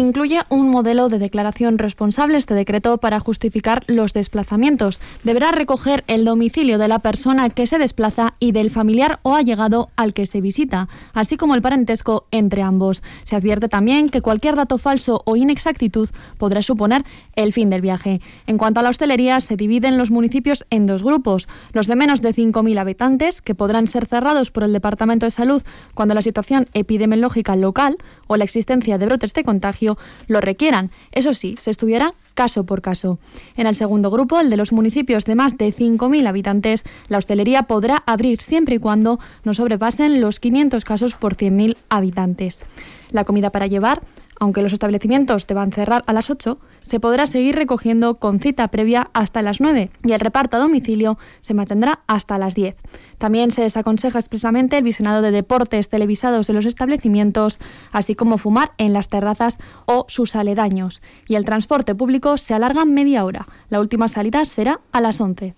Incluye un modelo de declaración responsable este decreto para justificar los desplazamientos. Deberá recoger el domicilio de la persona que se desplaza y del familiar o allegado al que se visita, así como el parentesco entre ambos. Se advierte también que cualquier dato falso o inexactitud podrá suponer el fin del viaje. En cuanto a la hostelería, se dividen los municipios en dos grupos: los de menos de 5.000 habitantes, que podrán ser cerrados por el Departamento de Salud cuando la situación epidemiológica local o la existencia de brotes de contagio lo requieran. Eso sí, se estudiará caso por caso. En el segundo grupo, el de los municipios de más de 5.000 habitantes, la hostelería podrá abrir siempre y cuando no sobrepasen los 500 casos por 100.000 habitantes. La comida para llevar, aunque los establecimientos deban cerrar a las 8, se podrá seguir recogiendo con cita previa hasta las 9 y el reparto a domicilio se mantendrá hasta las 10. También se desaconseja expresamente el visionado de deportes televisados en los establecimientos, así como fumar en las terrazas o sus aledaños. Y el transporte público se alarga media hora. La última salida será a las 11.